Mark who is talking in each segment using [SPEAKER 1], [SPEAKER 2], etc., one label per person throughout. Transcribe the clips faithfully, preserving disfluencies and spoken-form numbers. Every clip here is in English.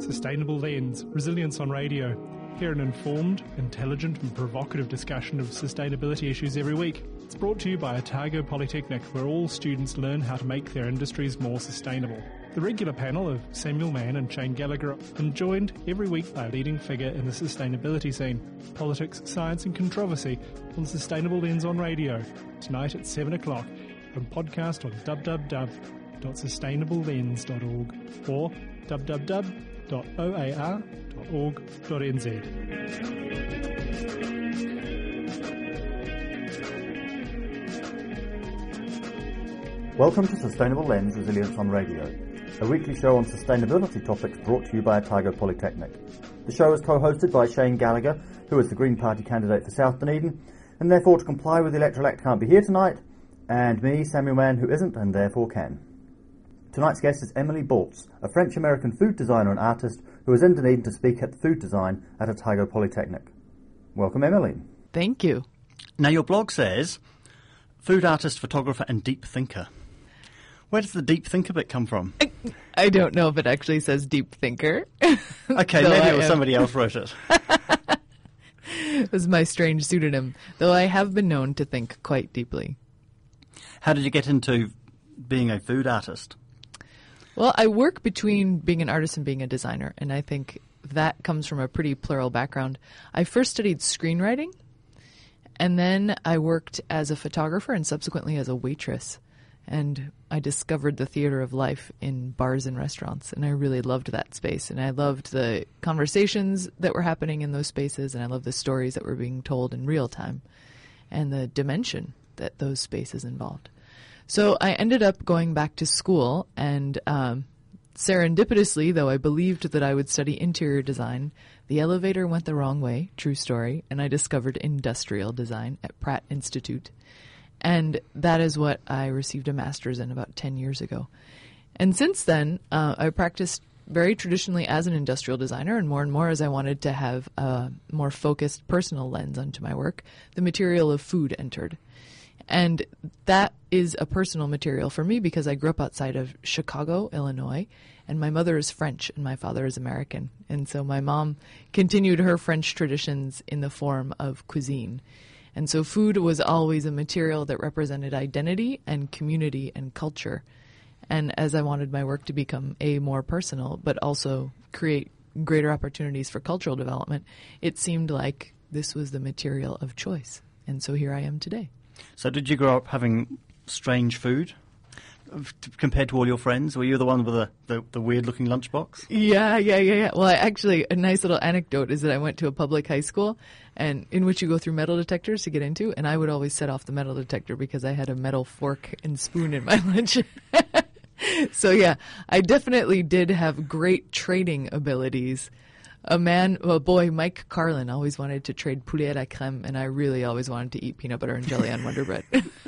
[SPEAKER 1] Sustainable Lens, Resilience on Radio. Hear an informed, intelligent and provocative discussion of sustainability issues every week. It's brought to you by Otago Polytechnic, where all students learn how to make their industries more sustainable. The regular panel of Samuel Mann and Shane Gallagher are joined every week by a leading figure in the sustainability scene. Politics, science and controversy on Sustainable Lens on Radio. Tonight at seven o'clock and podcast on w w w dot sustainable lens dot org or w w w dot o a r dot org dot n z.
[SPEAKER 2] Welcome to Sustainable Lens Resilience on Radio, a weekly show on sustainability topics brought to you by Otago Polytechnic. The show is co-hosted by Shane Gallagher, who is the Green Party candidate for South Dunedin, and therefore to comply with the Electoral Act can't be here tonight, and me, Samuel Mann, who isn't and therefore can. Tonight's guest is Emily Baltz, a French-American food designer and artist who is in Dunedin to speak at Food Design at Otago Polytechnic. Welcome, Emily.
[SPEAKER 3] Thank you.
[SPEAKER 4] Now, your blog says, food artist, photographer and deep thinker. Where does the deep thinker bit come from?
[SPEAKER 3] I, I don't know if it actually says deep thinker.
[SPEAKER 4] Okay, maybe it was somebody else wrote it.
[SPEAKER 3] It was my strange pseudonym, though I have been known to think quite deeply.
[SPEAKER 4] How did you get into being a food artist?
[SPEAKER 3] Well, I work between being an artist and being a designer, and I think that comes from a pretty plural background. I first studied screenwriting, and then I worked as a photographer and subsequently as a waitress. And I discovered the theater of life in bars and restaurants, and I really loved that space. And I loved the conversations that were happening in those spaces, and I loved the stories that were being told in real time and the dimension that those spaces involved. So I ended up going back to school, and um, serendipitously, though I believed that I would study interior design, the elevator went the wrong way, true story, and I discovered industrial design at Pratt Institute. And that is what I received a master's in about ten years ago. And since then, uh, I practiced very traditionally as an industrial designer, and more and more as I wanted to have a more focused personal lens onto my work, the material of food entered. And that is a personal material for me because I grew up outside of Chicago, Illinois, and my mother is French and my father is American. And so my mom continued her French traditions in the form of cuisine. And so food was always a material that represented identity and community and culture. And as I wanted my work to become, A, more personal, but also create greater opportunities for cultural development, it seemed like this was the material of choice. And so here I am today.
[SPEAKER 4] So did you grow up having strange food compared to all your friends? Were you the one with the, the, the weird-looking lunchbox?
[SPEAKER 3] Yeah, yeah, yeah, yeah. Well, I, actually, a nice little anecdote is that I went to a public high school and in which you go through metal detectors to get into, and I would always set off the metal detector because I had a metal fork and spoon in my lunch. So, yeah, I definitely did have great trading abilities. A man, a boy, Mike Carlin, always wanted to trade poulet à la crème, and I really always wanted to eat peanut butter and jelly on Wonder Bread.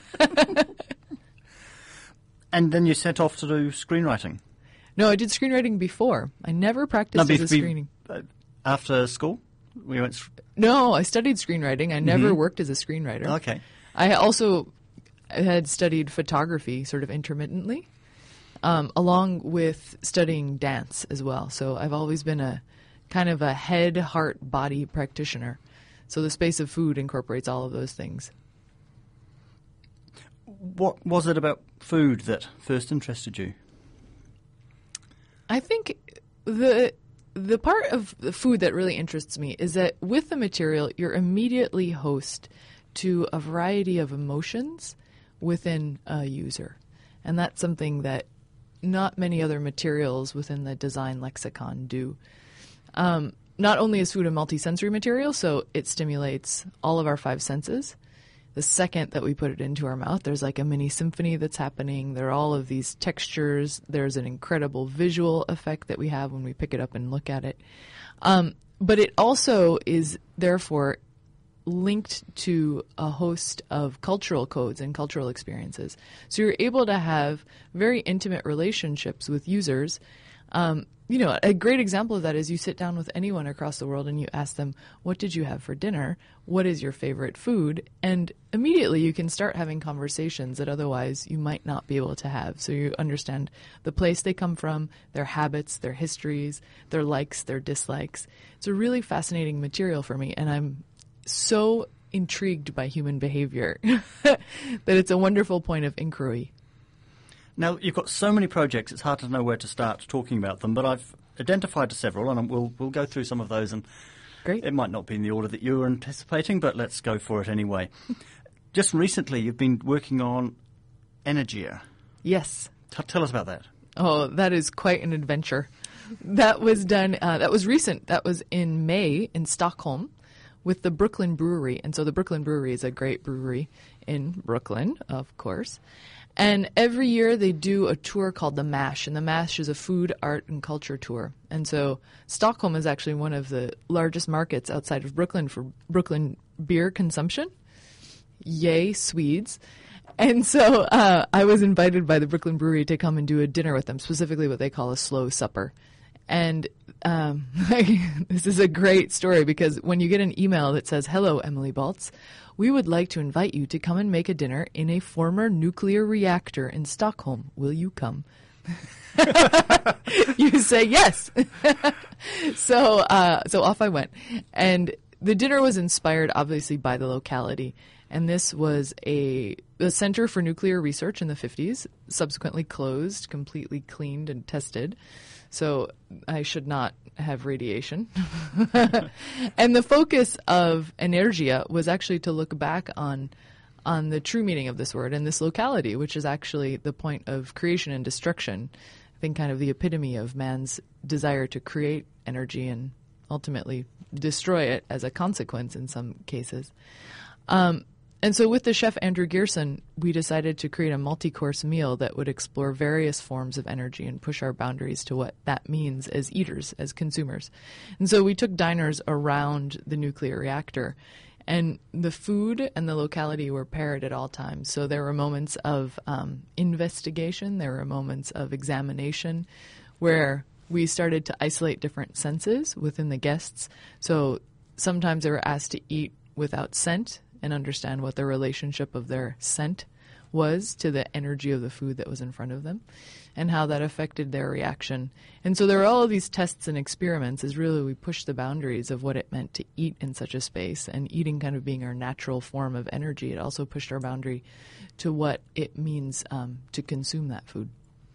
[SPEAKER 4] And then you set off to do screenwriting?
[SPEAKER 3] No, I did screenwriting before. I never practiced
[SPEAKER 4] no, be,
[SPEAKER 3] as a screening.
[SPEAKER 4] Uh, after school? We went.
[SPEAKER 3] No, I studied screenwriting. I never mm-hmm. worked as a screenwriter.
[SPEAKER 4] Okay.
[SPEAKER 3] I also had studied photography sort of intermittently, um, along with studying dance as well. So I've always been a kind of a head, heart, body practitioner. So the space of food incorporates all of those things.
[SPEAKER 4] What was it about food that first interested you?
[SPEAKER 3] I think the the part of the food that really interests me is that with the material, you're immediately host to a variety of emotions within a user. And that's something that not many other materials within the design lexicon do. Um, not only is food a multisensory material, so it stimulates all of our five senses. The second that we put it into our mouth, there's like a mini symphony that's happening. There are all of these textures. There's an incredible visual effect that we have when we pick it up and look at it. Um, but it also is, therefore, linked to a host of cultural codes and cultural experiences. So you're able to have very intimate relationships with users Um, you know, a great example of that is you sit down with anyone across the world and you ask them, what did you have for dinner? What is your favorite food? And immediately you can start having conversations that otherwise you might not be able to have. So you understand the place they come from, their habits, their histories, their likes, their dislikes. It's a really fascinating material for me, and I'm so intrigued by human behavior that it's a wonderful point of inquiry.
[SPEAKER 4] Now, you've got so many projects, it's hard to know where to start talking about them, but I've identified several, and we'll we'll go through some of those. And
[SPEAKER 3] Great.
[SPEAKER 4] It might not be in the order that you were anticipating, but let's go for it anyway. Just recently, you've been working on Energia.
[SPEAKER 3] Yes.
[SPEAKER 4] T- tell us about that.
[SPEAKER 3] Oh, that is quite an adventure. That was done, uh, that was recent. That was in May in Stockholm with the Brooklyn Brewery. And so the Brooklyn Brewery is a great brewery in Brooklyn, of course. And every year they do a tour called the MASH, and the MASH is a food, art, and culture tour. And so Stockholm is actually one of the largest markets outside of Brooklyn for Brooklyn beer consumption. Yay, Swedes. And so uh, I was invited by the Brooklyn Brewery to come and do a dinner with them, specifically what they call a slow supper. And um, this is a great story because when you get an email that says, hello, Emily Baltz, we would like to invite you to come and make a dinner in a former nuclear reactor in Stockholm. Will you come? You say yes. so uh, so off I went. And the dinner was inspired, obviously, by the locality. And this was a, a center for nuclear research in the fifties, subsequently closed, completely cleaned and tested. So I should not have radiation. And the focus of Energia was actually to look back on on the true meaning of this word and this locality, which is actually the point of creation and destruction. I think kind of the epitome of man's desire to create energy and ultimately destroy it as a consequence in some cases. Um, And so with the chef Andrew Gearson, we decided to create a multi-course meal that would explore various forms of energy and push our boundaries to what that means as eaters, as consumers. And so we took diners around the nuclear reactor, and the food and the locality were paired at all times. So there were moments of um, investigation, there were moments of examination where we started to isolate different senses within the guests. So sometimes they were asked to eat without scent and understand what the relationship of their scent was to the energy of the food that was in front of them and how that affected their reaction. And so there were all of these tests and experiments as really we pushed the boundaries of what it meant to eat in such a space, and eating kind of being our natural form of energy. It also pushed our boundary to what it means um, to consume that food.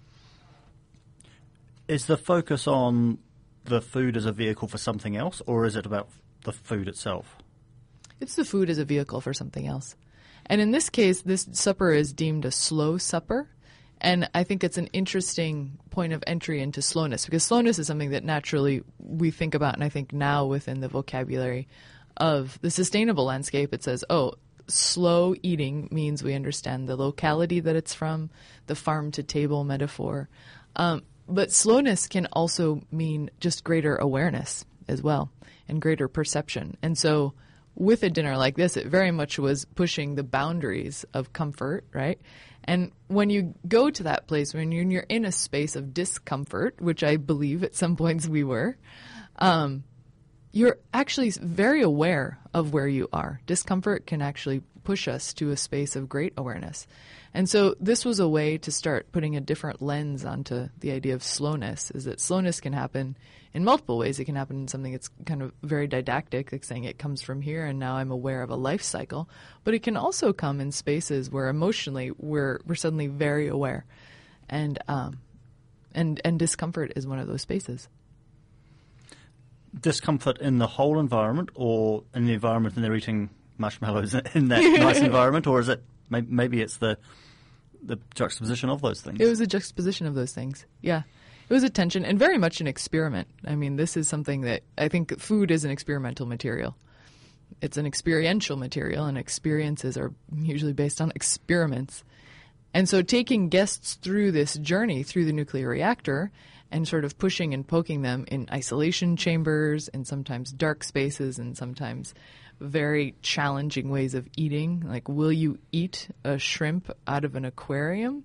[SPEAKER 4] Is the focus on the food as a vehicle for something else, or is it about the food itself?
[SPEAKER 3] It's the food as a vehicle for something else. And in this case, this supper is deemed a slow supper. And I think it's an interesting point of entry into slowness, because slowness is something that naturally we think about. And I think now within the vocabulary of the sustainable landscape, it says, oh, slow eating means we understand the locality that it's from, the farm to table metaphor. Um, but slowness can also mean just greater awareness as well and greater perception. And so with a dinner like this, it very much was pushing the boundaries of comfort, right? And when you go to that place, when you're, you're in a space of discomfort, which I believe at some points we were, um, you're actually very aware of where you are. Discomfort can actually push us to a space of great awareness. And so this was a way to start putting a different lens onto the idea of slowness, is that slowness can happen in multiple ways. It can happen in something that's kind of very didactic, like saying it comes from here and now I'm aware of a life cycle. But it can also come in spaces where emotionally we're we're suddenly very aware. And um, and and discomfort is one of those spaces.
[SPEAKER 4] Discomfort in the whole environment, or in the environment and they're eating marshmallows in that nice environment, or is it maybe it's the the juxtaposition of those things?
[SPEAKER 3] It was a juxtaposition of those things, yeah. It was a tension and very much an experiment. I mean, this is something that I think food is an experimental material. It's an experiential material, and experiences are usually based on experiments. And so taking guests through this journey through the nuclear reactor and sort of pushing and poking them in isolation chambers and sometimes dark spaces and sometimes very challenging ways of eating. Like, will you eat a shrimp out of an aquarium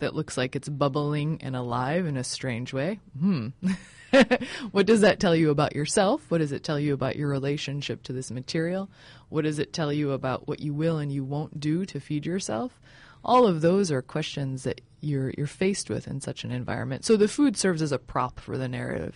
[SPEAKER 3] that looks like it's bubbling and alive in a strange way. Hmm. What does that tell you about yourself? What does it tell you about your relationship to this material? What does it tell you about what you will and you won't do to feed yourself? All of those are questions that you're you're faced with in such an environment. So the food serves as a prop for the narrative.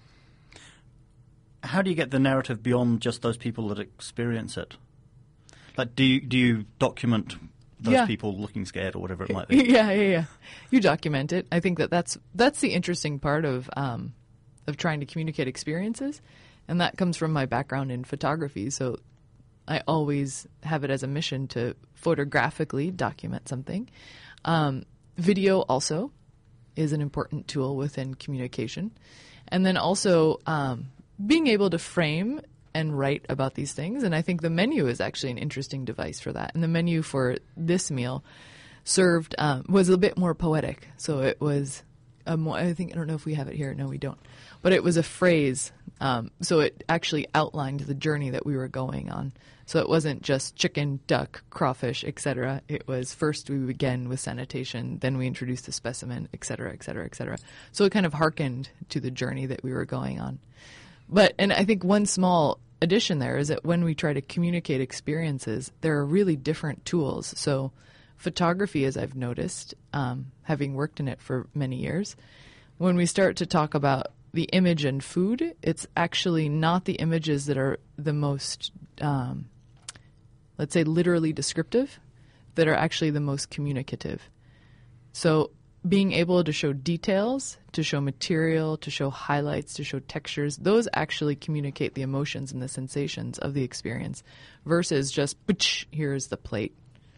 [SPEAKER 4] How do you get the narrative beyond just those people that experience it? Like, do you, do you document those
[SPEAKER 3] Yeah.
[SPEAKER 4] people looking scared or whatever it might be?
[SPEAKER 3] Yeah, yeah, yeah. You document it. I think that that's that's the interesting part of um, of trying to communicate experiences, and that comes from my background in photography. So I always have it as a mission to photographically document something. Um, video also is an important tool within communication, and then also um, being able to frame and write about these things. And I think the menu is actually an interesting device for that. And the menu for this meal served um, was a bit more poetic. So it was a more, I think, I don't know if we have it here. No, we don't. But it was a phrase. Um, so it actually outlined the journey that we were going on. So it wasn't just chicken, duck, crawfish, et cetera. It was first we began with sanitation, then we introduced the specimen, et cetera, et cetera, et cetera. So it kind of hearkened to the journey that we were going on. But, and I think one small addition there is that when we try to communicate experiences, there are really different tools. So photography, as I've noticed, um, having worked in it for many years, when we start to talk about the image and food, it's actually not the images that are the most, um, let's say, literally descriptive, that are actually the most communicative. So being able to show details, to show material, to show highlights, to show textures, those actually communicate the emotions and the sensations of the experience versus just, here's the plate.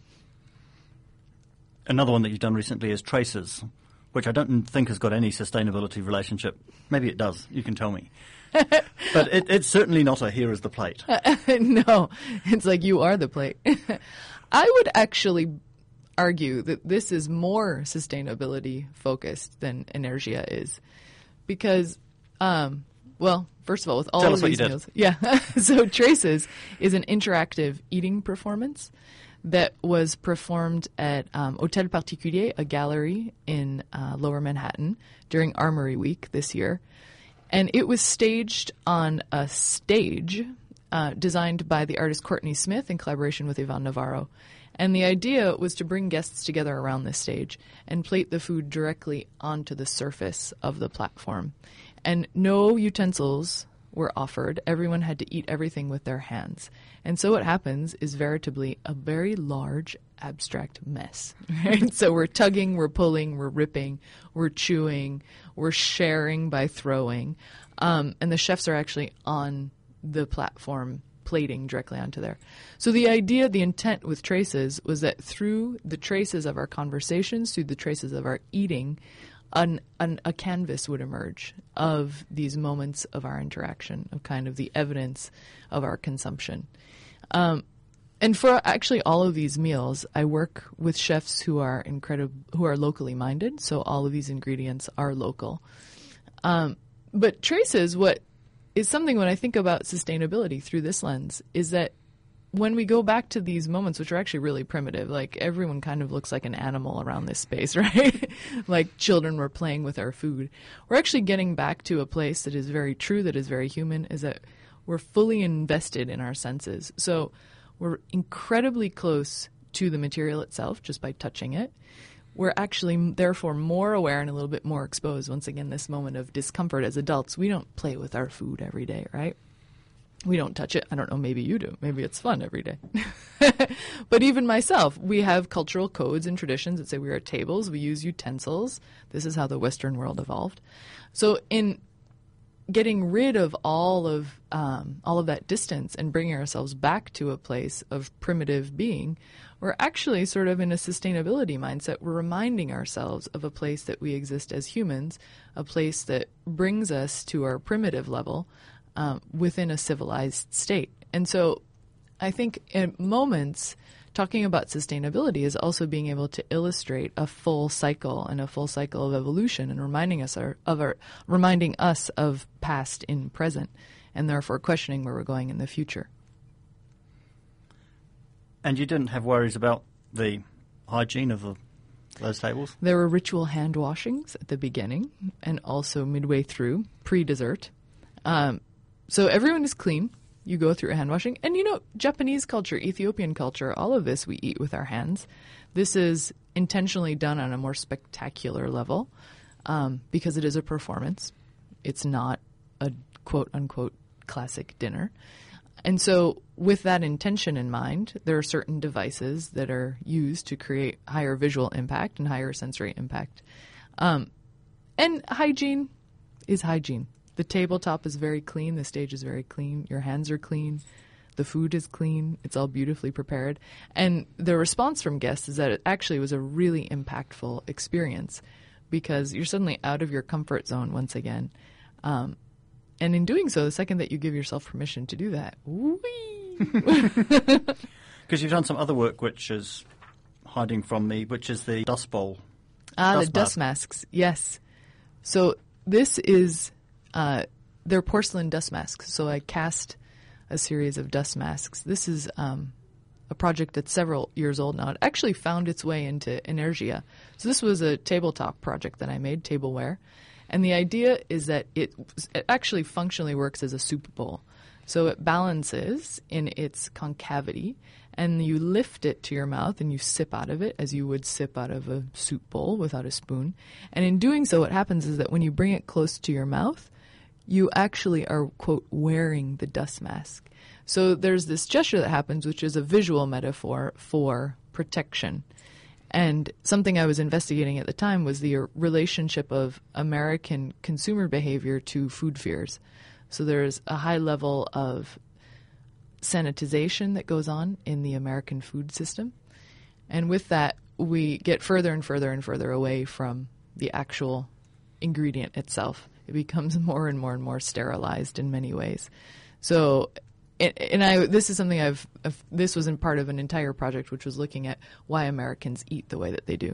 [SPEAKER 4] Another one that you've done recently is traces, which I don't think has got any sustainability relationship. Maybe it does. You can tell me. But it, it's certainly not a here is the plate.
[SPEAKER 3] No, it's like you are the plate. I would actually argue that this is more sustainability focused than Energia is, because, um, well, first of all, with all
[SPEAKER 4] Tell
[SPEAKER 3] of
[SPEAKER 4] us what
[SPEAKER 3] these
[SPEAKER 4] you did.
[SPEAKER 3] meals, yeah. So Traces is an interactive eating performance that was performed at um, Hôtel Particulier, a gallery in uh, Lower Manhattan during Armory Week this year, and it was staged on a stage uh, designed by the artist Courtney Smith in collaboration with Yvonne Navarro. And the idea was to bring guests together around this stage and plate the food directly onto the surface of the platform. And no utensils were offered. Everyone had to eat everything with their hands. And so what happens is veritably a very large, abstract mess. Right? So we're tugging, we're pulling, we're ripping, we're chewing, we're sharing by throwing. Um, and the chefs are actually on the platform plating directly onto there. So the idea, the intent with Traces was that through the traces of our conversations, through the traces of our eating, an, an, a canvas would emerge of these moments of our interaction, of kind of the evidence of our consumption. Um, and for actually all of these meals, I work with chefs who are incredible, who are locally minded. So all of these ingredients are local. Um, but Traces, what is something when I think about sustainability through this lens is that when we go back to these moments, which are actually really primitive, like everyone kind of looks like an animal around this space, right? Like children were playing with our food. We're actually getting back to a place that is very true, that is very human, is that we're fully invested in our senses. So we're incredibly close to the material itself just by touching it. We're actually, therefore, more aware and a little bit more exposed. Once again, this moment of discomfort as adults. We don't play with our food every day, right? We don't touch it. I don't know, maybe you do. Maybe it's fun every day. But even myself, we have cultural codes and traditions that say we are at tables, we use utensils. This is how the Western world evolved. So in getting rid of all of um, all of that distance and bringing ourselves back to a place of primitive being, we're actually sort of in a sustainability mindset. We're reminding ourselves of a place that we exist as humans, a place that brings us to our primitive level um, within a civilized state. And so I think in moments, talking about sustainability is also being able to illustrate a full cycle and a full cycle of evolution and reminding us our, of our, reminding us of past in present and therefore questioning where we're going in the future.
[SPEAKER 4] And you didn't have worries about the hygiene of the those tables?
[SPEAKER 3] There were ritual hand washings at the beginning and also midway through, pre-dessert. Um, so everyone is clean. You go through a hand washing. And, you know, Japanese culture, Ethiopian culture, all of this we eat with our hands. This is intentionally done on a more spectacular level um, because it is a performance. It's not a quote-unquote classic dinner. And so with that intention in mind, there are certain devices that are used to create higher visual impact and higher sensory impact. Um, and hygiene is hygiene. The tabletop is very clean. The stage is very clean. Your hands are clean. The food is clean. It's all beautifully prepared. And the response from guests is that it actually was a really impactful experience because you're suddenly out of your comfort zone once again. Um, and in doing so, the second that you give yourself permission to do that, whee!
[SPEAKER 4] Because you've done some other work which is hiding from me, which is the dust bowl.
[SPEAKER 3] Ah,
[SPEAKER 4] dust
[SPEAKER 3] the dust masks, yes. So this is, uh, they're porcelain dust masks. So I cast a series of dust masks. This is um, a project that's several years old now. It actually found its way into Energia. So this was a tabletop project that I made, tableware. And the idea is that it, it actually functionally works as a soup bowl. So it balances in its concavity, and you lift it to your mouth and you sip out of it as you would sip out of a soup bowl without a spoon. And in doing so, what happens is that when you bring it close to your mouth, you actually are, quote, wearing the dust mask. So there's this gesture that happens, which is a visual metaphor for protection. And something I was investigating at the time was the relationship of American consumer behavior to food fears. So there's a high level of sanitization that goes on in the American food system. And with that, we get further and further and further away from the actual ingredient itself. It becomes more and more and more sterilized in many ways. So, and I, this is something I've, this was in part of an entire project which was looking at why Americans eat the way that they do.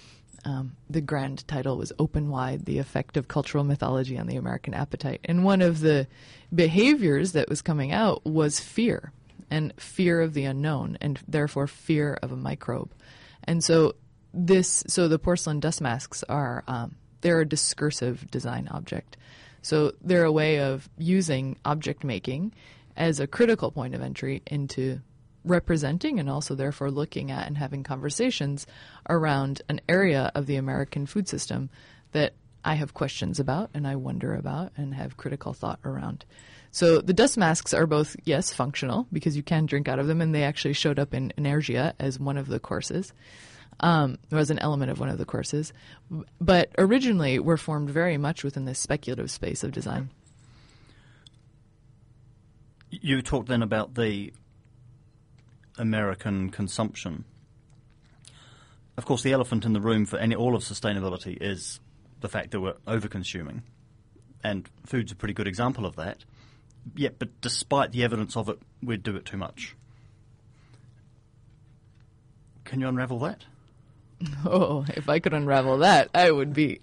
[SPEAKER 3] Um, the grand title was Open Wide, the Effect of Cultural Mythology on the American Appetite. And one of the behaviors that was coming out was fear, and fear of the unknown, and therefore fear of a microbe. And so this, so the porcelain dust masks are, um, they're a discursive design object. So they're a way of using object making as a critical point of entry into representing and also therefore looking at and having conversations around an area of the American food system that I have questions about and I wonder about and have critical thought around. So the dust masks are both, yes, functional because you can drink out of them, and they actually showed up in Energia as one of the courses, um, or as an element of one of the courses, but originally were formed very much within this speculative space of design.
[SPEAKER 4] You talked then about the American consumption. Of course, the elephant in the room for any all of sustainability is the fact that we're over-consuming, and food's a pretty good example of that. Yet, but despite the evidence of it, we do it too much. Can you unravel that?
[SPEAKER 3] Oh, if I could unravel that, I would be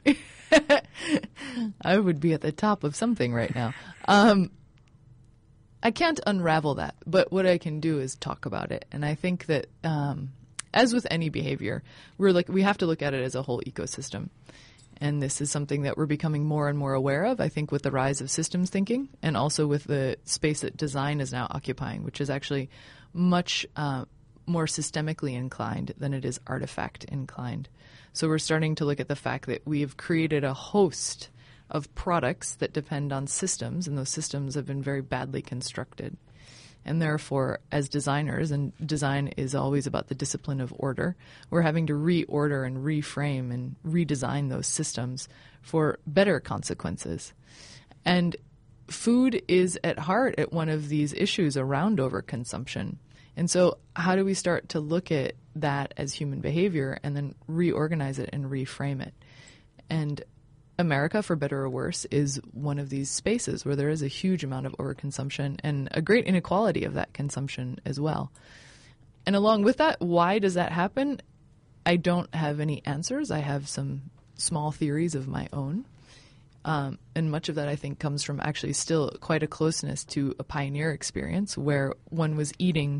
[SPEAKER 3] I would be at the top of something right now. Um, I can't unravel that, but what I can do is talk about it. And I think that, um, as with any behavior, we're like we have to look at it as a whole ecosystem. And this is something that we're becoming more and more aware of, I think, with the rise of systems thinking and also with the space that design is now occupying, which is actually much uh, more systemically inclined than it is artifact inclined. So we're starting to look at the fact that we've created a host of products that depend on systems, and those systems have been very badly constructed. And therefore, as designers, and design is always about the discipline of order, we're having to reorder and reframe and redesign those systems for better consequences. And food is at heart at one of these issues around overconsumption. And so how do we start to look at that as human behavior and then reorganize it and reframe it? And America, for better or worse, is one of these spaces where there is a huge amount of overconsumption and a great inequality of that consumption as well. And along with that, why does that happen? I don't have any answers. I have some small theories of my own. Um, and much of that, I think, comes from actually still quite a closeness to a pioneer experience where one was eating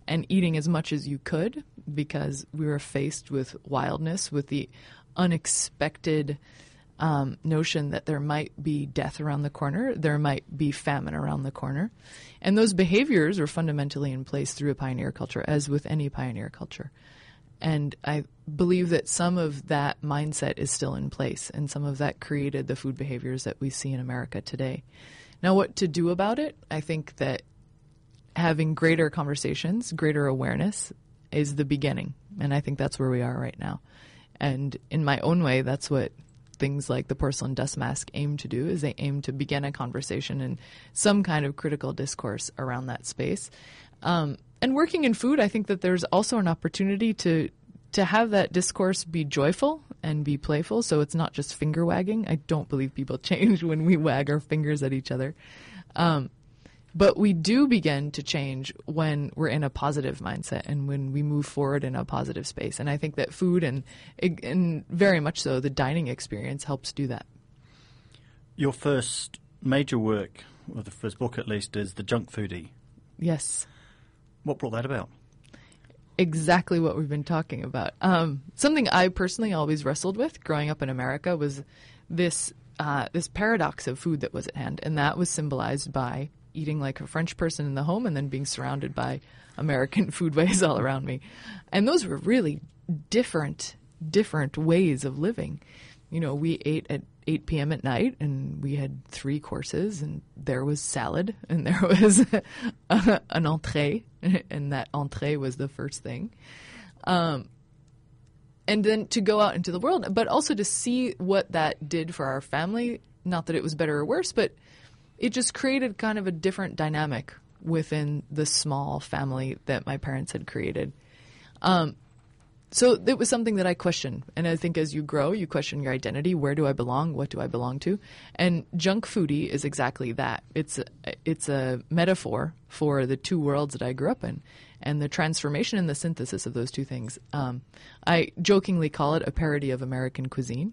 [SPEAKER 3] and eating as much as you could because we were faced with wildness, with the unexpected um, notion that there might be death around the corner, there might be famine around the corner. And those behaviors are fundamentally in place through a pioneer culture, as with any pioneer culture. And I believe that some of that mindset is still in place, and some of that created the food behaviors that we see in America today. Now, what to do about it? I think that having greater conversations, greater awareness is the beginning. And I think that's where we are right now. And in my own way, that's what things like the Porcelain Dust Mask aim to do, is they aim to begin a conversation and some kind of critical discourse around that space. Um, and working in food, I think that there's also an opportunity to to have that discourse be joyful and be playful, so it's not just finger wagging. I don't believe people change when we wag our fingers at each other. Um, but we do begin to change when we're in a positive mindset and when we move forward in a positive space. And I think that food and, and very much so the dining experience helps do that.
[SPEAKER 4] Your first major work, or the first book at least, is The Junk Foodie.
[SPEAKER 3] Yes.
[SPEAKER 4] What brought that about?
[SPEAKER 3] Exactly what we've been talking about. Um, something I personally always wrestled with growing up in America was this uh, this paradox of food that was at hand, and that was symbolized by eating like a French person in the home and then being surrounded by American foodways all around me. And those were really different, different ways of living. You know, we ate at eight p.m. at night, and we had three courses, and there was salad, and there was a, an entrée, and that entrée was the first thing. Um, and then to go out into the world, but also to see what that did for our family. Not that it was better or worse, but it just created kind of a different dynamic within the small family that my parents had created. Um, So it was something that I questioned. And I think as you grow, you question your identity. Where do I belong? What do I belong to? And Junk Foodie is exactly that. It's a, it's a metaphor for the two worlds that I grew up in and the transformation and the synthesis of those two things. Um, I jokingly call it a parody of American cuisine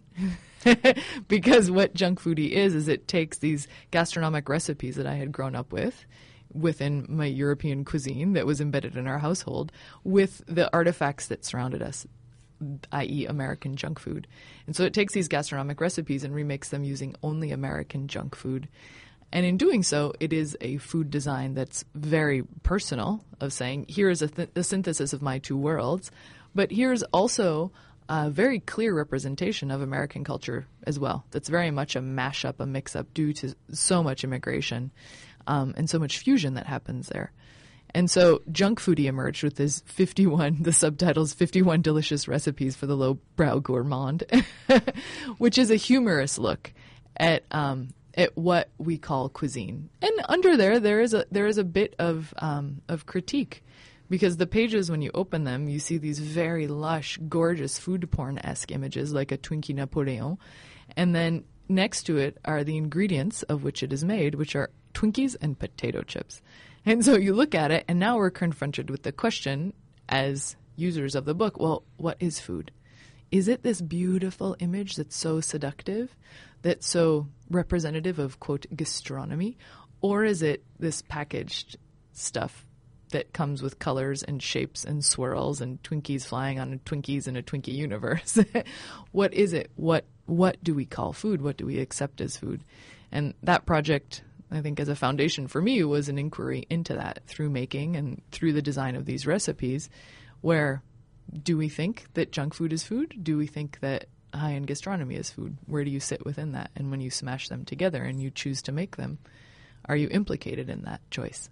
[SPEAKER 3] because what Junk Foodie is, is it takes these gastronomic recipes that I had grown up with within my European cuisine that was embedded in our household with the artifacts that surrounded us, that is American junk food. And so it takes these gastronomic recipes and remakes them using only American junk food. And in doing so, it is a food design that's very personal, of saying, here is a, th- a synthesis of my two worlds, but here's also a very clear representation of American culture as well. That's very much a mashup, a mix-up due to so much immigration. Um, and so much fusion that happens there. And so Junk Foodie emerged with this fifty-one, the subtitles, fifty-one delicious recipes for the lowbrow gourmand, which is a humorous look at um, at what we call cuisine. And under there, there is a there is a bit of um, of critique, because the pages, when you open them, you see these very lush, gorgeous food porn-esque images like a Twinkie Napoleon, and then next to it are the ingredients of which it is made, which are Twinkies and potato chips. And so you look at it, and now we're confronted with the question as users of the book, well, what is food? Is it this beautiful image that's so seductive, that's so representative of, quote, gastronomy? Or is it this packaged stuff that comes with colors and shapes and swirls and Twinkies flying on Twinkies in a Twinkie universe? What is it? What what do we call food? What do we accept as food? And that project, I think, as a foundation for me, was an inquiry into that through making and through the design of these recipes, where do we think that junk food is food? Do we think that high-end gastronomy is food? Where do you sit within that? And when you smash them together and you choose to make them, are you implicated in that choice?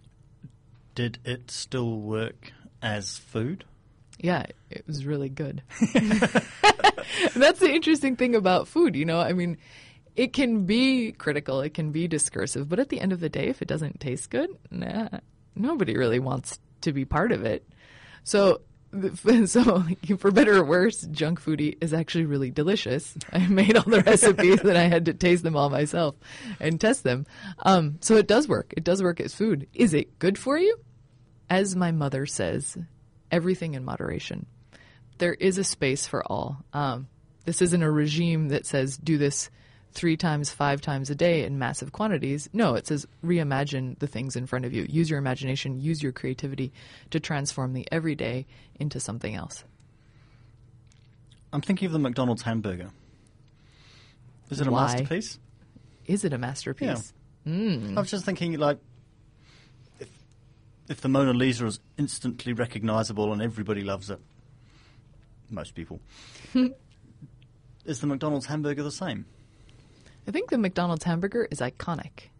[SPEAKER 4] Did it still work as food?
[SPEAKER 3] Yeah, it was really good. That's the interesting thing about food, you know? I mean, it can be critical, it can be discursive, but at the end of the day, if it doesn't taste good, nah, nobody really wants to be part of it. So, so for better or worse, Junk Foodie is actually really delicious. I made all the recipes and I had to taste them all myself and test them. Um, so it does work. It does work as food. Is it good for you? As my mother says, everything in moderation. There is a space for all. Um, this isn't a regime that says do this three times, five times a day in massive quantities. No, it says reimagine the things in front of you. Use your imagination, use your creativity to transform the everyday into something else.
[SPEAKER 4] I'm thinking of the McDonald's hamburger. Is it a
[SPEAKER 3] Why?
[SPEAKER 4] masterpiece?
[SPEAKER 3] Is it a masterpiece? Mm.
[SPEAKER 4] I was just thinking, like, if, if the Mona Lisa is instantly recognizable and everybody loves it, most people, is the McDonald's hamburger the same?
[SPEAKER 3] I think the McDonald's hamburger is iconic.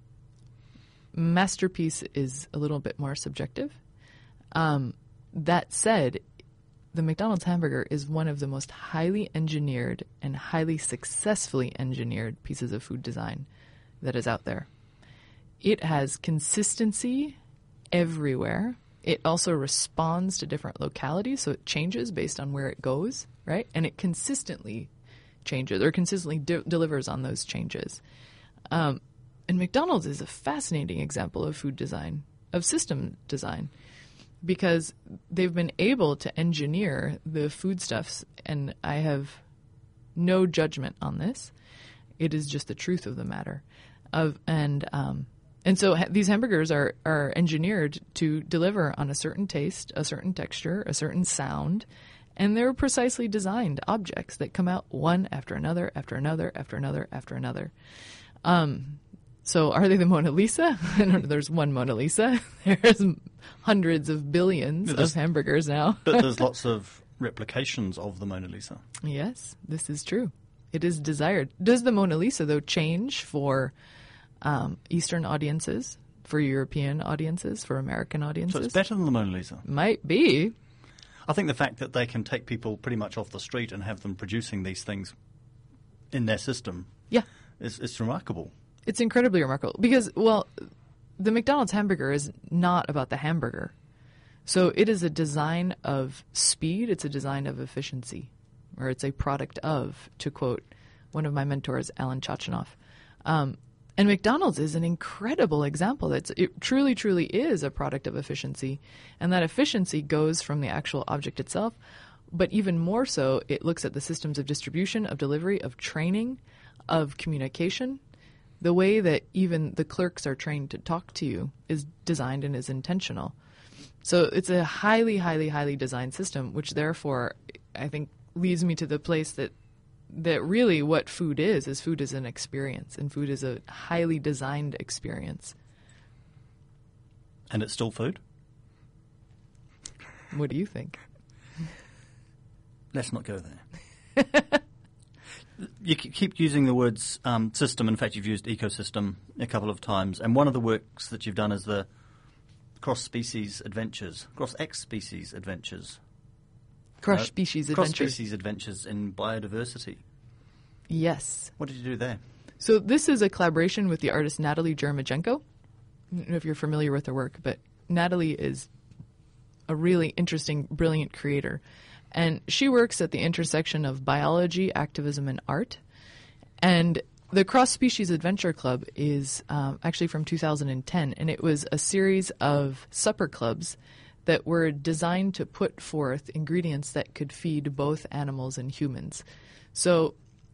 [SPEAKER 3] Masterpiece is a little bit more subjective. Um, that said, the McDonald's hamburger is one of the most highly engineered and highly successfully engineered pieces of food design that is out there. It has consistency everywhere. It also responds to different localities, so it changes based on where it goes, right? And it consistently changes or consistently de- delivers on those changes. Um, and McDonald's is a fascinating example of food design, of system design, because they've been able to engineer the foodstuffs, and I have no judgment on this. It is just the truth of the matter. Of and um, and so ha- these hamburgers are, are engineered to deliver on a certain taste, a certain texture, a certain sound, and they're precisely designed objects that come out one after another, after another, after another, after another. Um, so are they the Mona Lisa? There's one Mona Lisa. There's hundreds of billions
[SPEAKER 4] There's-
[SPEAKER 3] of hamburgers now.
[SPEAKER 4] But there's lots of replications of the Mona Lisa.
[SPEAKER 3] Yes, this is true. It is desired. Does the Mona Lisa, though, change for um, Eastern audiences, for European audiences, for American audiences?
[SPEAKER 4] So it's better than the Mona Lisa.
[SPEAKER 3] Might be.
[SPEAKER 4] I think the fact that they can take people pretty much off the street and have them producing these things in their system
[SPEAKER 3] Yeah.
[SPEAKER 4] is, is remarkable.
[SPEAKER 3] It's incredibly remarkable because, well, the McDonald's hamburger is not about the hamburger. So it is a design of speed. It's a design of efficiency, or it's a product of, to quote one of my mentors, Alan Chachanoff. Um, and McDonald's is an incredible example. It's, it truly, truly is a product of efficiency. And that efficiency goes from the actual object itself. But even more so, it looks at the systems of distribution, of delivery, of training, of communication. The way that even the clerks are trained to talk to you is designed and is intentional. So it's a highly, highly, highly designed system, which therefore I think leads me to the place that that really what food is, is food is an experience, and food is a highly designed experience.
[SPEAKER 4] And it's still food?
[SPEAKER 3] What do you think?
[SPEAKER 4] Let's not go there. You keep using the words um, system. In fact, you've used ecosystem a couple of times. And one of the works that you've done is the cross-species adventures, cross-ex-species adventures.
[SPEAKER 3] Cross-species
[SPEAKER 4] uh,
[SPEAKER 3] adventures.
[SPEAKER 4] Cross-species adventures in biodiversity.
[SPEAKER 3] Yes.
[SPEAKER 4] What did you do there?
[SPEAKER 3] So this is a collaboration with the artist Natalie Jeremijenko. I don't know if you're familiar with her work, but Natalie is a really interesting, brilliant creator. And she works at the intersection of biology, activism, and art. And the Cross Species Adventure Club is um, actually from two thousand ten, and it was a series of supper clubs that were designed to put forth ingredients that could feed both animals and humans. So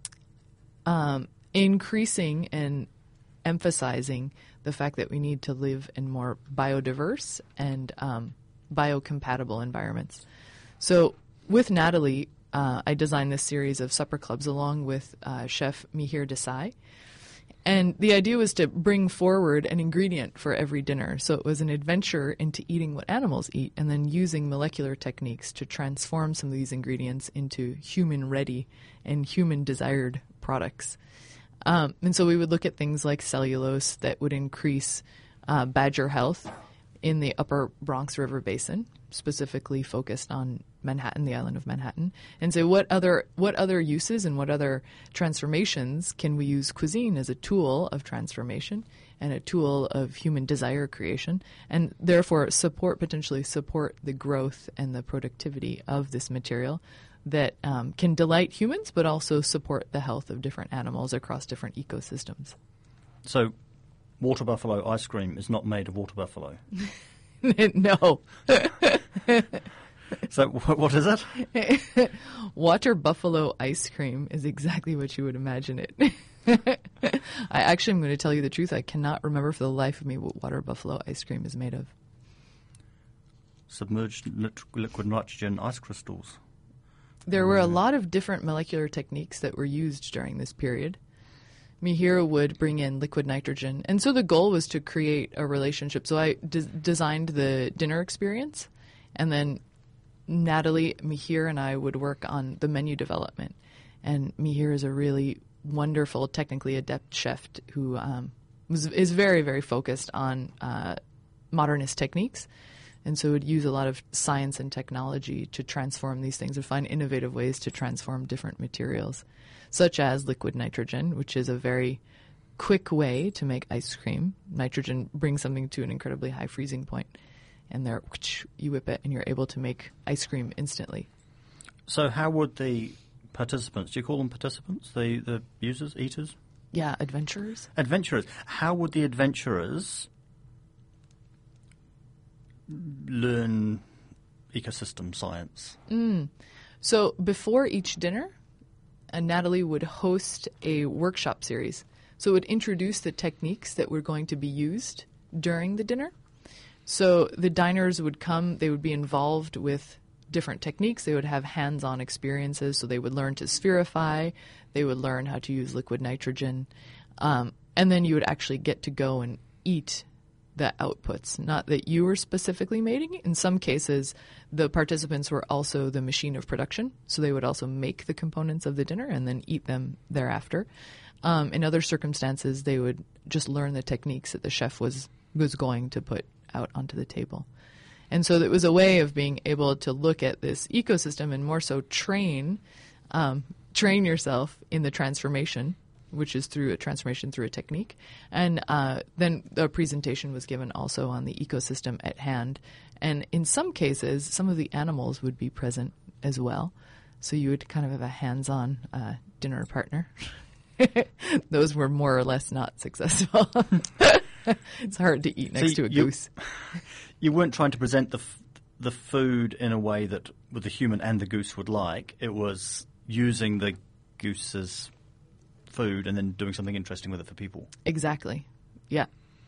[SPEAKER 3] um, increasing and emphasizing the fact that we need to live in more biodiverse and um, biocompatible environments. So with Natalie, uh, I designed this series of supper clubs along with uh, chef Mihir Desai. And the idea was to bring forward an ingredient for every dinner. So it was an adventure into eating what animals eat and then using molecular techniques to transform some of these ingredients into human-ready and human-desired products. Um, and so we would look at things like cellulose that would increase uh, badger health in the upper Bronx River Basin, specifically focused on Manhattan, the island of Manhattan, and say what other what other uses and what other transformations can we use cuisine as a tool of transformation and a tool of human desire creation, and therefore support potentially support the growth and the productivity of this material that um, can delight humans, but also support the health of different animals across different ecosystems.
[SPEAKER 4] So, water buffalo ice cream is not made of water buffalo.
[SPEAKER 3] No.
[SPEAKER 4] So wh- what is it?
[SPEAKER 3] Water buffalo ice cream is exactly what you would imagine it. I actually am going to tell you the truth. I cannot remember for the life of me what water buffalo ice cream is made of.
[SPEAKER 4] Submerged lit- liquid nitrogen ice crystals.
[SPEAKER 3] There were a lot of different molecular techniques that were used during this period. Mihir would bring in liquid nitrogen. And so the goal was to create a relationship. So I de- designed the dinner experience, and then Natalie, Mihir, and I would work on the menu development. And Mihir is a really wonderful, technically adept chef who um, was, is very, very focused on uh, modernist techniques. And so would use a lot of science and technology to transform these things, or find innovative ways to transform different materials, such as liquid nitrogen, which is a very quick way to make ice cream. Nitrogen brings something to an incredibly high freezing point, and there you whip it, and you're able to make ice cream instantly.
[SPEAKER 4] So how would the participants, do you call them participants, the, the users, eaters?
[SPEAKER 3] Yeah, adventurers.
[SPEAKER 4] Adventurers. How would the adventurers learn ecosystem science?
[SPEAKER 3] Mm. So before each dinner, uh, Natalie would host a workshop series. So it would introduce the techniques that were going to be used during the dinner. So the diners would come, they would be involved with different techniques. They would have hands-on experiences. So they would learn to spherify. They would learn how to use liquid nitrogen. Um, and then you would actually get to go and eat the outputs, not that you were specifically making. In some cases, the participants were also the machine of production, so they would also make the components of the dinner and then eat them thereafter. Um, in other circumstances, they would just learn the techniques that the chef was was going to put out onto the table. And so it was a way of being able to look at this ecosystem and more so train um, train yourself in the transformation, which is through a transformation through a technique. And uh, then a presentation was given also on the ecosystem at hand. And in some cases, some of the animals would be present as well. So you would kind of have a hands-on uh, dinner partner. Those were more or less not successful. It's hard to eat next
[SPEAKER 4] so
[SPEAKER 3] to a
[SPEAKER 4] you,
[SPEAKER 3] goose.
[SPEAKER 4] You weren't trying to present the f- the food in a way that the human and the goose would like. It was using the goose's food and then doing something interesting with it for people.
[SPEAKER 3] Exactly. Yeah.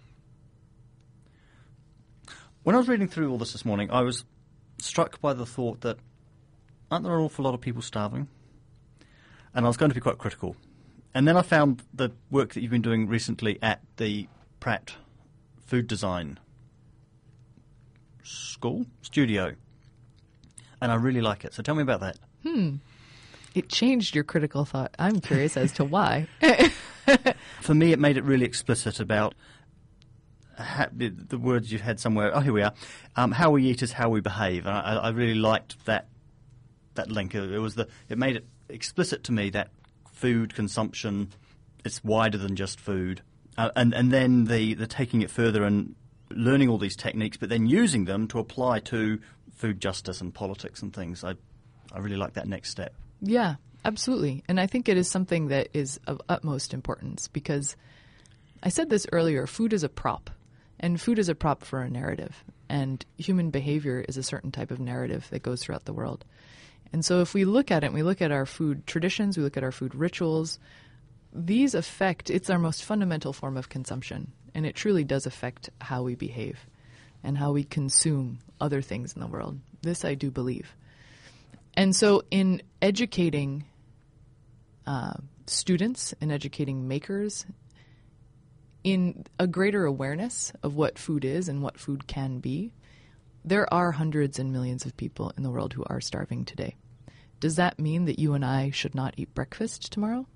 [SPEAKER 4] When I was reading through all this this morning, I was struck by the thought that aren't there an awful lot of people starving? And I was going to be quite critical. And then I found the work that you've been doing recently at the Pratt Food Design School, Studio. And I really like it. So tell me about that.
[SPEAKER 3] Hmm. It changed your critical thought. I'm curious as to why.
[SPEAKER 4] For me, it made it really explicit about ha- the, the words you had somewhere. Oh, here we are. Um, how we eat is how we behave. And I, I really liked that that link. It was the. It made it explicit to me that food consumption is wider than just food, uh, and and then the the taking it further and learning all these techniques, but then using them to apply to food justice and politics and things. I I really like that next step.
[SPEAKER 3] Yeah, absolutely. And I think it is something that is of utmost importance because I said this earlier, food is a prop, and food is a prop for a narrative, and human behavior is a certain type of narrative that goes throughout the world. And so if we look at it, and we look at our food traditions, we look at our food rituals, these affect, it's our most fundamental form of consumption, and it truly does affect how we behave and how we consume other things in the world. This I do believe. And so in educating uh, students and educating makers in a greater awareness of what food is and what food can be, there are hundreds and millions of people in the world who are starving today. Does that mean that you and I should not eat breakfast tomorrow?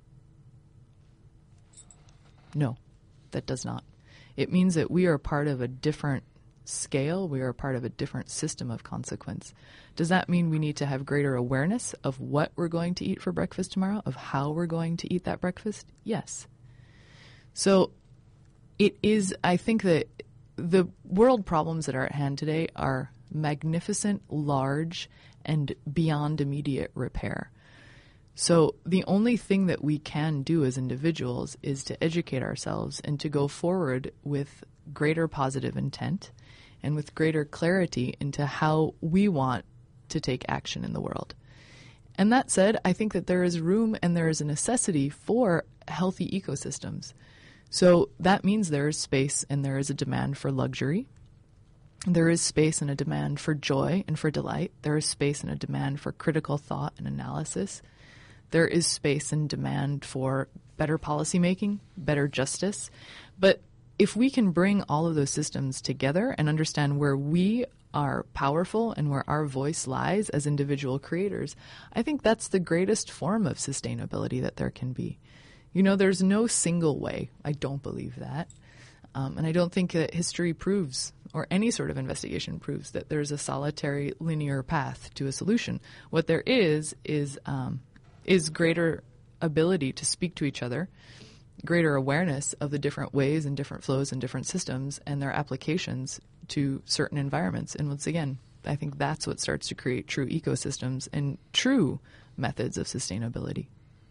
[SPEAKER 3] No, that does not. It means that we are part of a different scale, we are part of a different system of consequence. Does that mean we need to have greater awareness of what we're going to eat for breakfast tomorrow, of how we're going to eat that breakfast? Yes. So it is, I think that the world problems that are at hand today are magnificent, large, and beyond immediate repair. So the only thing that we can do as individuals is to educate ourselves and to go forward with greater positive intent and with greater clarity into how we want to take action in the world. And that said, I think that there is room and there is a necessity for healthy ecosystems. So that means there is space and there is a demand for luxury. There is space and a demand for joy and for delight. There is space and a demand for critical thought and analysis. There is space and demand for better policymaking, better justice. But if we can bring all of those systems together and understand where we are powerful and where our voice lies as individual creators, I think that's the greatest form of sustainability that there can be. You know, there's no single way. I don't believe that. Um, and I don't think that history proves, or any sort of investigation proves, that there's a solitary linear path to a solution. What there is is um, is greater ability to speak to each other, greater awareness of the different ways and different flows and different systems and their applications to certain environments. And once again, I think that's what starts to create true ecosystems and true methods of sustainability.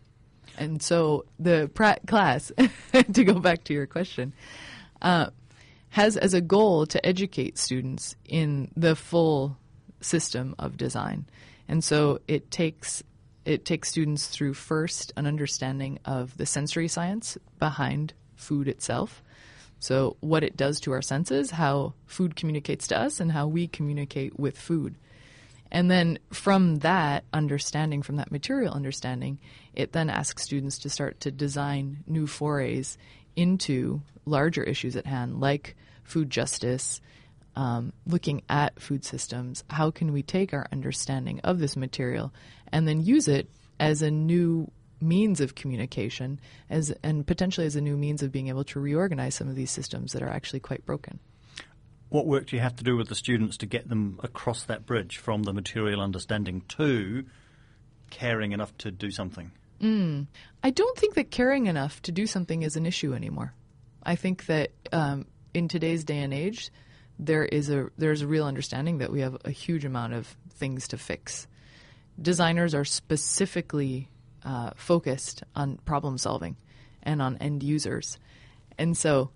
[SPEAKER 3] And so the Pratt class, to go back to your question, uh, has as a goal to educate students in the full system of design. And so it takes it takes students through first an understanding of the sensory science behind food itself. So what it does to our senses, how food communicates to us, and how we communicate with food. And then from that understanding, from that material understanding, it then asks students to start to design new forays into larger issues at hand, like food justice, um, looking at food systems. How can we take our understanding of this material and then use it as a new means of communication, as and potentially as a new means of being able to reorganize some of these systems that are actually quite broken?
[SPEAKER 4] What work do you have to do with the students to get them across that bridge from the material understanding to caring enough to do something?
[SPEAKER 3] Mm. I don't think that caring enough to do something is an issue anymore. I think that um, in today's day and age, there is a there's a real understanding that we have a huge amount of things to fix. Designers are specifically uh, focused on problem solving and on end users, and so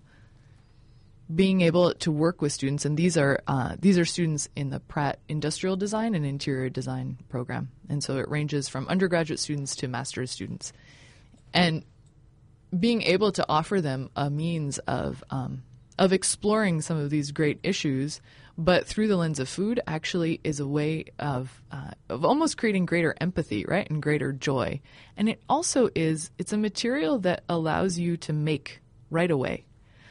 [SPEAKER 3] being able to work with students, and these are uh, these are students in the Pratt Industrial Design and Interior Design program, and so it ranges from undergraduate students to master's students, and being able to offer them a means of um, of exploring some of these great issues, but through the lens of food, actually is a way of uh, of almost creating greater empathy, right, and greater joy. And it also is it's a material that allows you to make right away.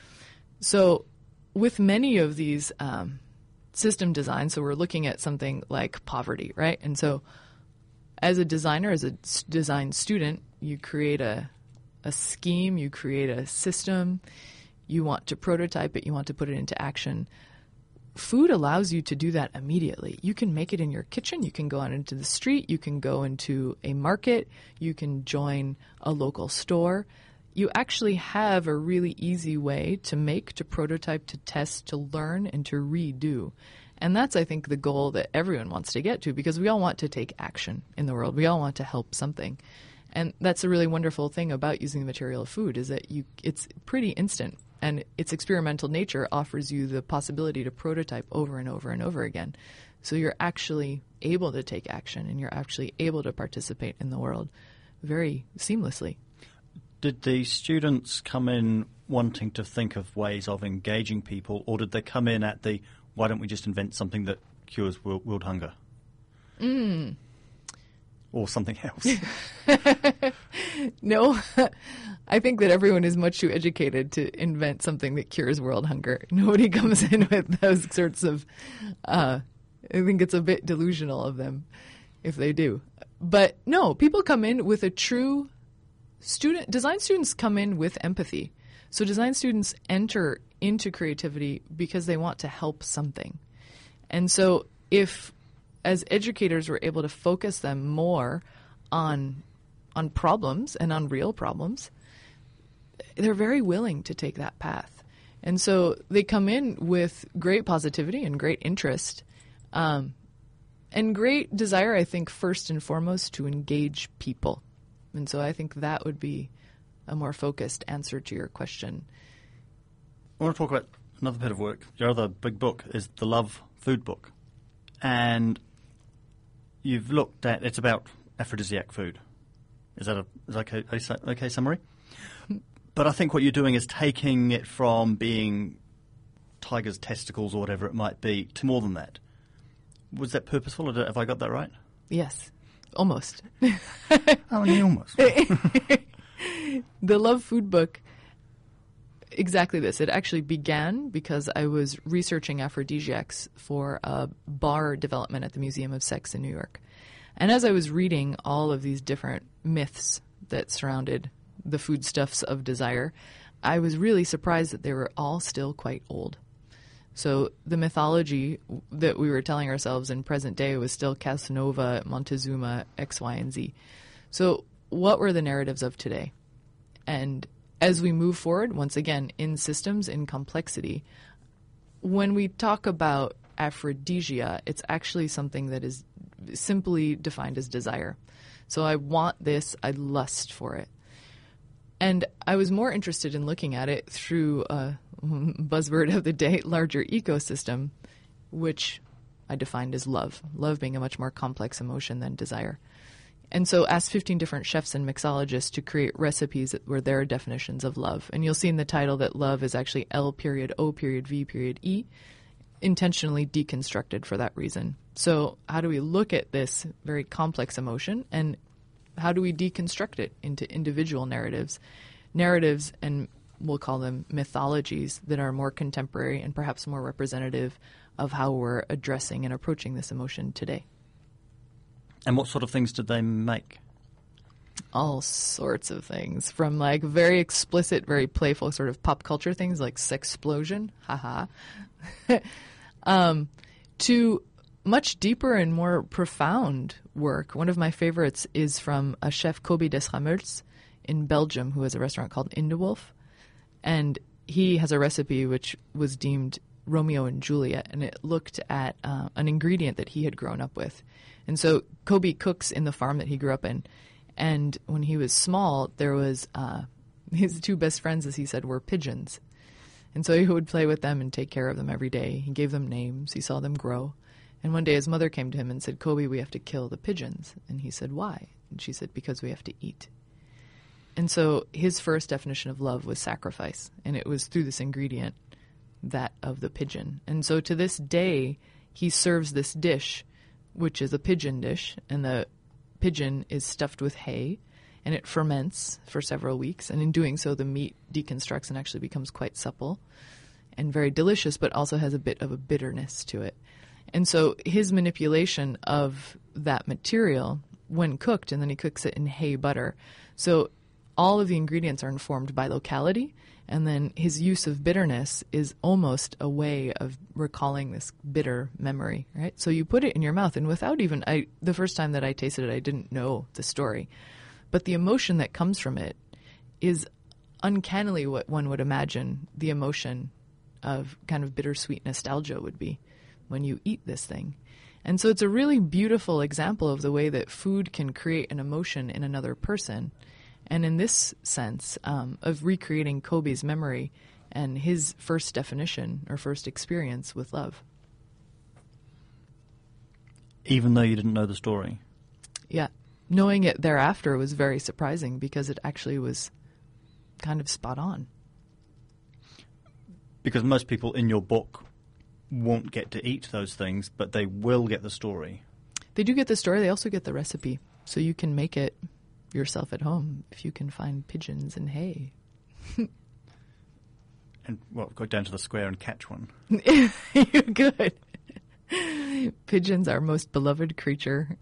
[SPEAKER 3] So with many of these um, system designs, so we're looking at something like poverty, right? And so as a designer, as a design student, you create a, a scheme, you create a system, you want to prototype it, you want to put it into action. Food allows you to do that immediately. You can make it in your kitchen, you can go out into the street, you can go into a market, you can join a local store. You actually have a really easy way to make, to prototype, to test, to learn, and to redo. And that's, I think, the goal that everyone wants to get to, because we all want to take action in the world. We all want to help something. And that's a really wonderful thing about using the material of food, is that you it's pretty instant. And its experimental nature offers you the possibility to prototype over and over and over again. So you're actually able to take action, and you're actually able to participate in the world very seamlessly.
[SPEAKER 4] Did the students come in wanting to think of ways of engaging people, or did they come in at the, why don't we just invent something that cures world, world hunger?
[SPEAKER 3] Mm.
[SPEAKER 4] Or something else?
[SPEAKER 3] No. I think that everyone is much too educated to invent something that cures world hunger. Nobody comes in with those sorts of, uh, I think it's a bit delusional of them if they do. But no, people come in with a true Student design students come in with empathy. So design students enter into creativity because they want to help something. And so if, as educators, we're able to focus them more on on problems and on real problems, they're very willing to take that path. And so they come in with great positivity and great interest, um, and great desire, I think, first and foremost, to engage people. And so I think that would be a more focused answer to your question.
[SPEAKER 4] I want to talk about another bit of work. Your other big book is the Love Food book. And you've looked at, it's about aphrodisiac food. Is that a is that okay, okay summary? But I think what you're doing is taking it from being tiger's testicles or whatever it might be to more than that. Was that purposeful? Or have I got that right?
[SPEAKER 3] Yes, almost.
[SPEAKER 4] Oh, yeah, almost.
[SPEAKER 3] The Love Food book, exactly this. It actually began because I was researching aphrodisiacs for a bar development at the Museum of Sex in New York. And as I was reading all of these different myths that surrounded the foodstuffs of desire, I was really surprised that they were all still quite old. So the mythology that we were telling ourselves in present day was still Casanova, Montezuma, X, Y, and Z. So what were the narratives of today? And as we move forward, once again, in systems, in complexity, when we talk about aphrodisia, it's actually something that is simply defined as desire. So I want this, I lust for it. And I was more interested in looking at it through a buzzword of the day, larger ecosystem, which I defined as love. Love being a much more complex emotion than desire. And so asked fifteen different chefs and mixologists to create recipes that were their definitions of love. And you'll see in the title that love is actually L period O period V period E, intentionally deconstructed for that reason. So how do we look at this very complex emotion, and how do we deconstruct it into individual narratives? Narratives, and we'll call them mythologies, that are more contemporary and perhaps more representative of how we're addressing and approaching this emotion today.
[SPEAKER 4] And what sort of things did they make?
[SPEAKER 3] All sorts of things, from like very explicit, very playful sort of pop culture things like sexplosion, haha, um, to much deeper and more profound work. One of my favorites is from a chef, Kobe Desramels, in Belgium, who has a restaurant called Indewolf. And he has a recipe which was deemed Romeo and Juliet, and it looked at uh, an ingredient that he had grown up with. And so Kobe cooks in the farm that he grew up in. And when he was small, there was uh, his two best friends, as he said, were pigeons. And so he would play with them and take care of them every day. He gave them names. He saw them grow. And one day his mother came to him and said, "Kobe, we have to kill the pigeons." And he said, "Why?" And she said, "Because we have to eat." And so his first definition of love was sacrifice. And it was through this ingredient, that of the pigeon. And so to this day, he serves this dish, which is a pigeon dish. And the pigeon is stuffed with hay. And it ferments for several weeks. And in doing so, the meat deconstructs and actually becomes quite supple and very delicious, but also has a bit of a bitterness to it. And so his manipulation of that material when cooked, and then he cooks it in hay butter. So all of the ingredients are informed by locality, and then his use of bitterness is almost a way of recalling this bitter memory, right? So you put it in your mouth, and without even, I, the first time that I tasted it, I didn't know the story. But the emotion that comes from it is uncannily what one would imagine the emotion of kind of bittersweet nostalgia would be when you eat this thing. And so it's a really beautiful example of the way that food can create an emotion in another person. And in this sense, um, of recreating Kobe's memory and his first definition or first experience with love.
[SPEAKER 4] Even though you didn't know the story?
[SPEAKER 3] Yeah. Knowing it thereafter was very surprising because it actually was kind of spot on.
[SPEAKER 4] Because most people in your book won't get to eat those things, but they will get the story.
[SPEAKER 3] They do get the story. They also get the recipe. So you can make it yourself at home if you can find pigeons and hay.
[SPEAKER 4] And, well, go down to the square and catch one.
[SPEAKER 3] You're good. Pigeons are our most beloved creature.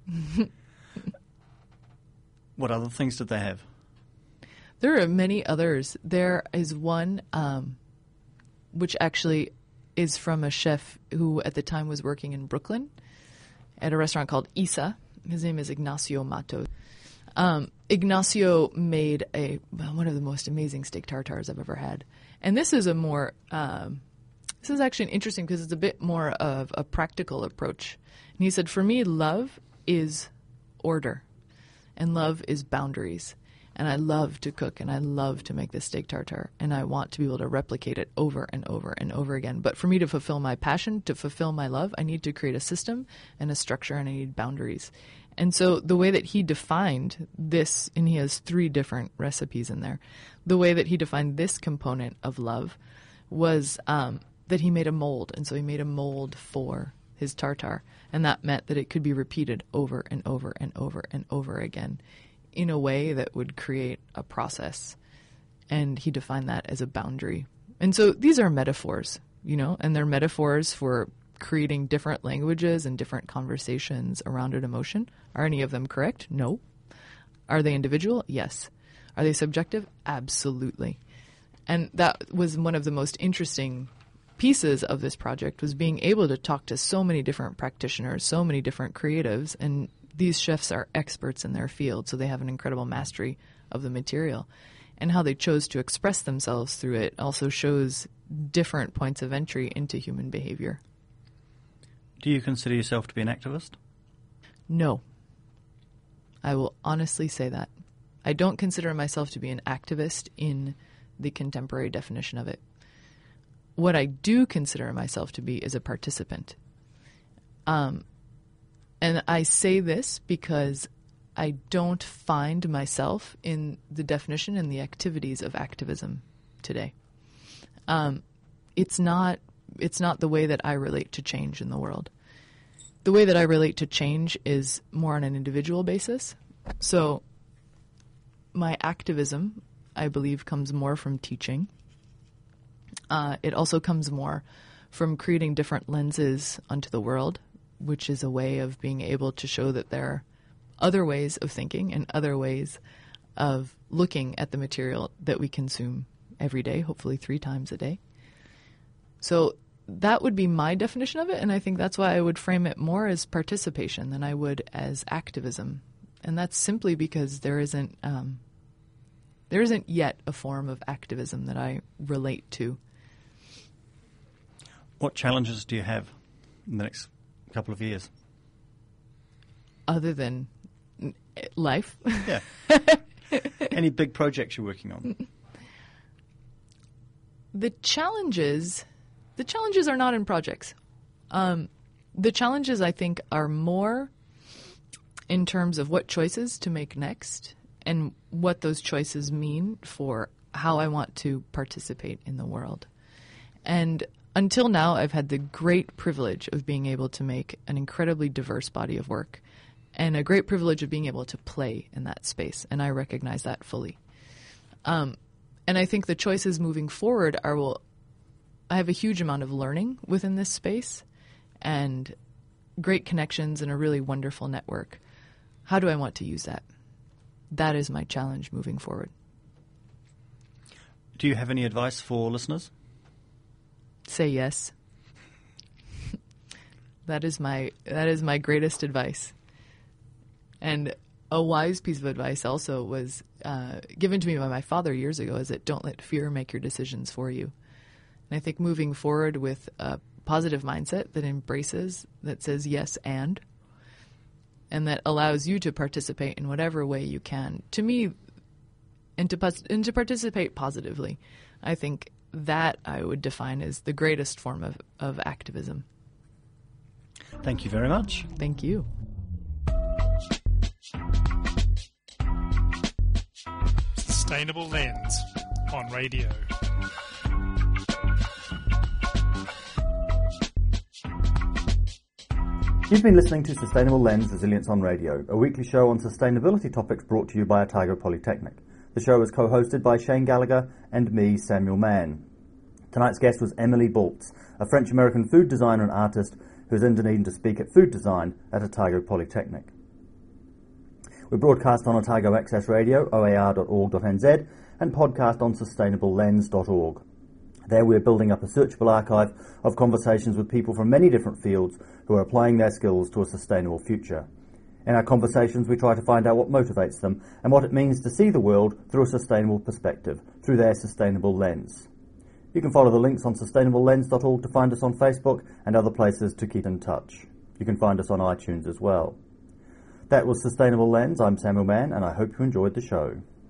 [SPEAKER 4] What other things did they have?
[SPEAKER 3] There are many others. There is one um, which actually is from a chef who at the time was working in Brooklyn at a restaurant called Isa. His name is Ignacio Matos. Um, Ignacio made a one of the most amazing steak tartars I've ever had. And this is a more, um, this is actually interesting because it's a bit more of a practical approach. And he said, for me, love is order and love is boundaries. and I love to cook, and I love to make this steak tartare, and I want to be able to replicate it over and over and over again. But for me to fulfill my passion, to fulfill my love, I need to create a system and a structure, and I need boundaries. And so the way that he defined this, and he has three different recipes in there, the way that he defined this component of love was um, that he made a mold. And so he made a mold for his tartare. And that meant that it could be repeated over and over and over and over again in a way that would create a process. And he defined that as a boundary. And so these are metaphors, you know, and they're metaphors for creating different languages and different conversations around an emotion. Are any of them correct? No. Are they individual? Yes. Are they subjective? Absolutely. And that was one of the most interesting pieces of this project, was being able to talk to so many different practitioners, so many different creatives, and these chefs are experts in their field, so they have an incredible mastery of the material. And how they chose to express themselves through it also shows different points of entry into human behavior.
[SPEAKER 4] Do you consider yourself to be an activist?
[SPEAKER 3] No. I will honestly say that. I don't consider myself to be an activist in the contemporary definition of it. What I do consider myself to be is a participant. Um, and I say this because I don't find myself in the definition and the activities of activism today. Um, it's not it's not the way that I relate to change in the world. The way that I relate to change is more on an individual basis. So my activism, I believe, comes more from teaching. Uh, it also comes more from creating different lenses onto the world, which is a way of being able to show that there are other ways of thinking and other ways of looking at the material that we consume every day, hopefully three times a day. So that would be my definition of it, and I think that's why I would frame it more as participation than I would as activism. And that's simply because there isn't um, there isn't yet a form of activism that I relate to.
[SPEAKER 4] What challenges do you have in the next couple of years?
[SPEAKER 3] Other than life?
[SPEAKER 4] Yeah. Any big projects you're working on?
[SPEAKER 3] The challenges, the challenges are not in projects. Um, the challenges, I think, are more in terms of what choices to make next and what those choices mean for how I want to participate in the world. And until now, I've had the great privilege of being able to make an incredibly diverse body of work and a great privilege of being able to play in that space, and I recognize that fully. Um, and I think the choices moving forward are, well, I have a huge amount of learning within this space and great connections and a really wonderful network. How do I want to use that? That is my challenge moving forward.
[SPEAKER 4] Do you have any advice for listeners?
[SPEAKER 3] Say yes. That is my that is my greatest advice. And a wise piece of advice also was uh, given to me by my father years ago, is that don't let fear make your decisions for you. And I think moving forward with a positive mindset that embraces, that says yes and, and that allows you to participate in whatever way you can, to me, and to, and to participate positively, I think that I would define as the greatest form of, of activism.
[SPEAKER 4] Thank you very much.
[SPEAKER 3] Thank you.
[SPEAKER 1] Sustainable Lens on radio.
[SPEAKER 2] You've been listening to Sustainable Lens Resilience on Radio, a weekly show on sustainability topics brought to you by Otago Polytechnic. The show is co-hosted by Shane Gallagher and me, Samuel Mann. Tonight's guest was Emily Baltz, a French-American food designer and artist who is in Dunedin to speak at Food Design at Otago Polytechnic. We broadcast on Otago Access Radio, o a r dot org dot n z, and podcast on sustainable lens dot org. There we're building up a searchable archive of conversations with people from many different fields who are applying their skills to a sustainable future. In our conversations we try to find out what motivates them and what it means to see the world through a sustainable perspective, through their sustainable lens. You can follow the links on sustainable lens dot org to find us on Facebook and other places to keep in touch. You can find us on iTunes as well. That was Sustainable Lens. I'm Samuel Mann, and I hope you enjoyed the show.